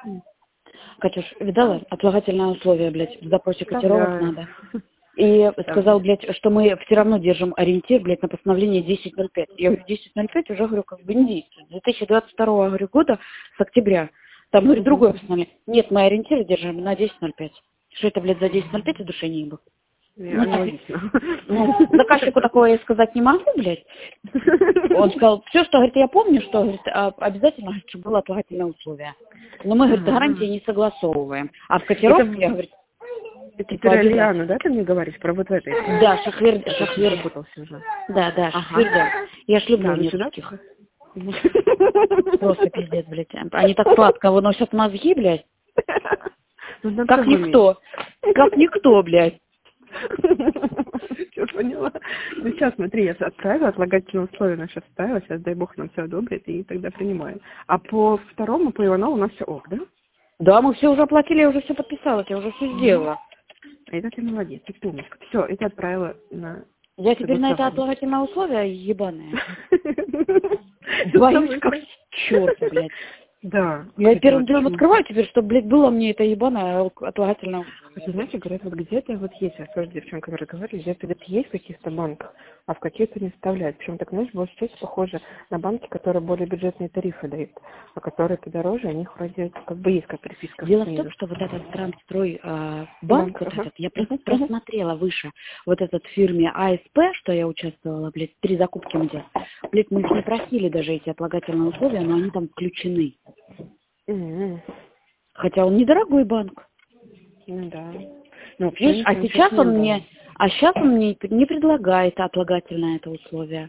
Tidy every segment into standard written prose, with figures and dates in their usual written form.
Катюш, видала? Отлагательное условие, блядь, в запросе котировок надо. И сказал, блядь, что мы все равно держим ориентир, блядь, на постановление 10.05. Я говорю, 10.05 уже, говорю, как бы не действует. 2022, говорю, года с октября. Там, говорю, другое постановление. Нет, мы ориентиры держим на 10.05. Что это, блядь, за 10.05 и души не было. Заказчику такое я сказать не могу, блядь. Он сказал, все, что, говорит, я помню, что, говорит, обязательно, говорит, чтобы было отлагательное условие. Но мы, говорит, гарантии не согласовываем. А в котировке, я, говорю, это Пиралиану, да, ты мне говоришь про вот это? Да, Шахвер. Работался уже. Да, Шахвердян. Я ж люблю нескольких. Просто пиздец, блядь. Они так сладко выносят мозги, блядь. Как никто. Как никто, блядь. Все поняла. Ну сейчас, смотри, я отправила отлагательные условия, она сейчас ставила, сейчас, дай бог, нам все одобрит, и тогда принимаем. А по второму, по Иванову у нас все ок, да? Да, мы все уже оплатили, я уже все подписала, я уже все сделала. Это ты молодец, ты умничка. Все, это отправила на... Я теперь на это отлагательное условие ебаное. Боюсь, как черт, блядь. Да. Я первым делом открываю теперь, чтобы, блядь, было мне это ебаное отлагательное условие. Ты знаешь, говорят, вот где-то вот есть, я тоже девчонкам разговариваю, где-то вот есть в каких-то банках, а в каких-то не вставляют. Причем так, знаешь, больше часть похоже на банки, которые более бюджетные тарифы дают, а которые подороже, у них вроде как бы есть как приписка. Дело в том, что вот этот Трансстрой банк, вот этот, я просмотрела выше, вот этот в фирме АСП, что я участвовала, блядь, 3 закупки мы делали. Блядь, мы их не просили даже эти отлагательные условия, но они там включены. Хотя он недорогой банк. Ну да. Ну, видишь, сейчас он мне не предлагает отлагательное это условие.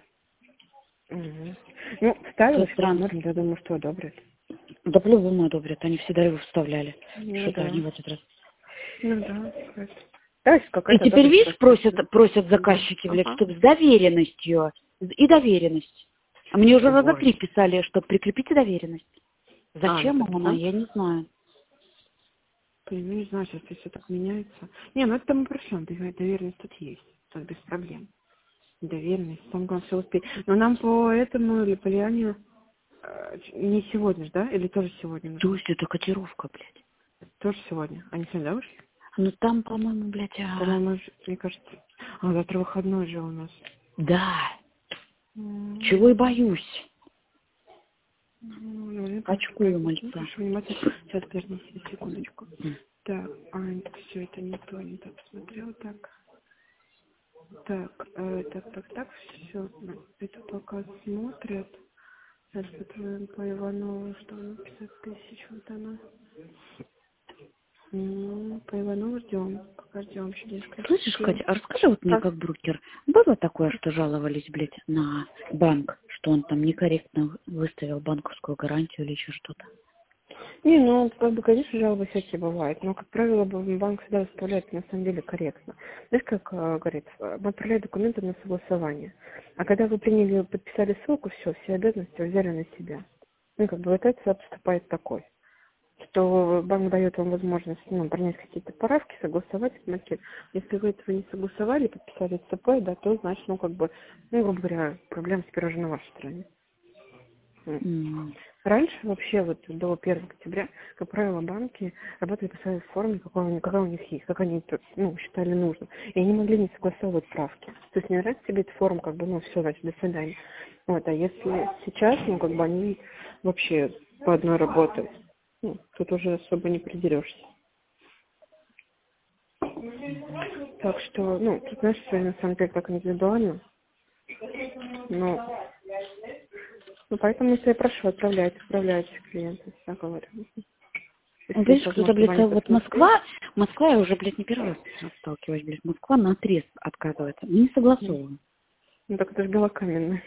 Ну, ставилось, посмотрим, я думаю, что одобрят. Да по-любому одобрят, они всегда его вставляли. Что-то они в этот раз. Ну да. И теперь, видишь, просят заказчики, блядь, чтобы с доверенностью. И доверенность. А мне уже раза 3 писали, что прикрепите доверенность. Зачем она, я не знаю. Ну, не знаю, сейчас все так меняется. Не, ну это мы пришлем, доверенность тут есть, тут без проблем. Доверенность, там главное все успеть. Но нам по этому или по Лиане не сегодня же, да? Или тоже сегодня? То есть это котировка, блядь. Тоже сегодня. Они сегодня, да, ушли? Ну там, по-моему, блядь, По-моему, мне кажется... завтра выходной же у нас. Да. Чего и боюсь. Очкую мальца. Сейчас, подожди, секундочку. Так, все, это не то посмотрела, так. Так, все. Это пока смотрят. Сейчас попробуем по Иванову, что она 50 тысяч, вот она. По Иванову ждем, пока ждем еще несколько. Слышишь, Катя, а расскажи вот мне как брокер, было такое, что жаловались, блядь, на банк, что он там некорректно выставил банковскую гарантию или еще что-то? Не, ну, как бы, конечно, жалобы всякие бывают, но, как правило, банк всегда выставляет, на самом деле, корректно. Знаешь, как говорится, мы отправляем документы на согласование, а когда вы подписали ссылку, все обязанности взяли на себя. Ну, как бы, вот это поступает такой, что банк дает вам возможность, принять какие-то поправки, согласовать, смотрите. Если вы этого не согласовали, подписали ЦП, да, то, значит, грубо говоря, проблема теперь уже на вашей стороне. Раньше вообще вот до 1 октября, как правило, банки работали по своей форме, какая у них есть, как они считали нужным. И они могли не согласовывать правки. То есть не нравится тебе эта форма, все, значит, до свидания. Вот, а если сейчас, они вообще по одной работают, тут уже особо не придерешься. Так что, тут, знаешь, все на самом деле так индивидуально. Поэтому я тебя прошу, отправлять клиентам, я говорю. Видишь, кто-то, блядь, вот Москва, я уже, блядь, не первый раз сталкиваюсь, блядь, Москва наотрез отказывается. Мы не согласовываем. Так это же белокаменное.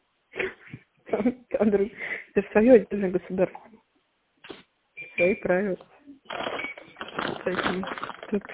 Это же свое отдельное государство. Свои правила. Поэтому тут...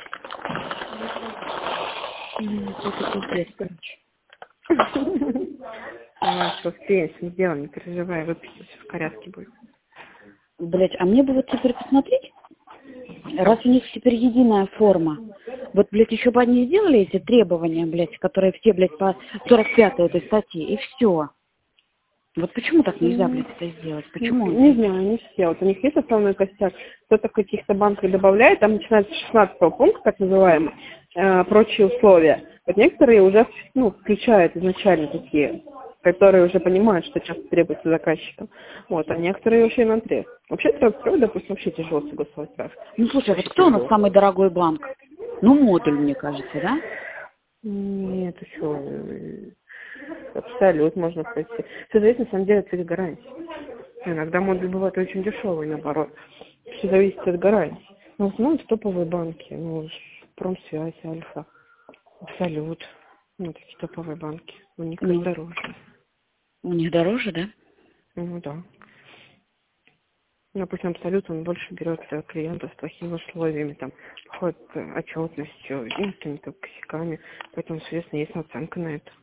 Это пиздец, короче. Что успеем, не сделаем, не переживай, выпустим, все в порядке будет. Блять, а мне бы вот теперь посмотреть, раз у них теперь единая форма, вот, блядь, еще бы они сделали эти требования, блядь, которые все, блядь, по 45-й этой статье, и все. Вот почему так нельзя, блядь, это сделать? Почему? Не знаю, не все. Вот у них есть основной костяк. Кто-то в каких-то банках добавляет, там начинается с 16 пункта, так называемый, прочие условия. Вот некоторые уже, включают изначально такие, которые уже понимают, что часто требуется заказчикам. Вот, а некоторые вообще на отрез. Вообще, допустим, вообще тяжело согласовать прав. Ну, слушай, вот кто у нас самый дорогой банк? Ну, модуль, мне кажется, да? Нет, еще абсолют можно пройти. Все зависит, на самом деле, от их гарантий. Иногда модуль бывает очень дешевый, наоборот. Все зависит от гарантий. Но в основном это топовые банки. Промсвязь, Альфа, Абсолют. Такие топовые банки. У них дороже. У них дороже, да? Ну, да. Допустим, Абсолют, он больше берет клиентов с плохими условиями, там, походит отчетностью, какими-то косяками. Поэтому, соответственно, есть наценка на это.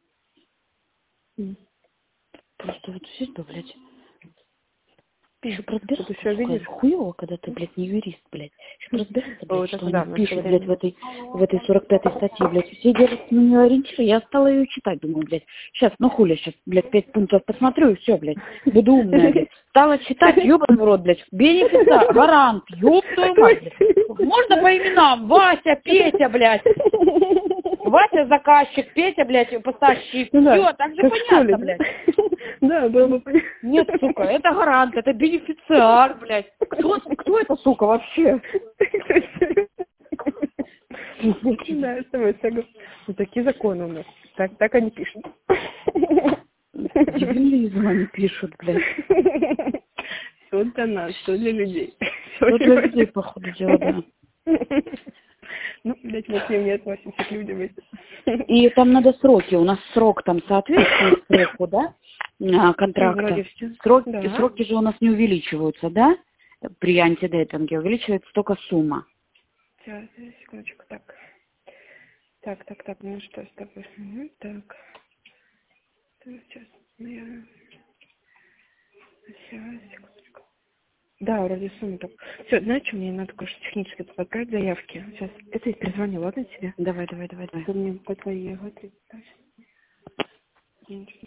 Просто вот сидь бы, блядь. Еще разбираться, Ты все видишь? хуево, когда ты, блядь, не юрист, блядь. Еще разбираться, блядь, Вот что это они да, пишут, время. блядь, в этой 45-й статье, блядь. Все делают на нее ориентиры, я стала ее читать, думаю, блядь. Сейчас, хули, сейчас, блядь, 5 пунктов посмотрю, и все, блядь. Буду умная, блядь. Стала читать, ёбаный в рот, блядь. Бенефициар, гарант, ёб твою мать, блядь. Можно по именам? Вася, Петя, блядь. Вася заказчик, Петя, блядь, поставщик. Все, так же понятно, блядь. Да, было бы понятно. Нет, сука, это гарант, это бенефициар, блядь. Кто это, сука, вообще? Да, с тобой согласна. Вот такие законы у нас. Так они пишут. Дебилизм они пишут, блядь. Все для нас, все для людей. Все для людей, походу, дела, да. Блядь, мы к ним не относимся, к людям эти. И там надо сроки. У нас срок там соответствует сроку, да, контракта. Сроки же у нас не увеличиваются, да, при антидемпинге. Увеличивается только сумма. Сейчас, секундочку, так. Так, ну что с тобой? Так. Сейчас, Сейчас, секундочку. Да, вроде сумма так. Все, знаешь, что мне надо кое-что технически подправить заявки. Сейчас, это я перезвоню, ладно тебе? Давай. Ты мне по твоей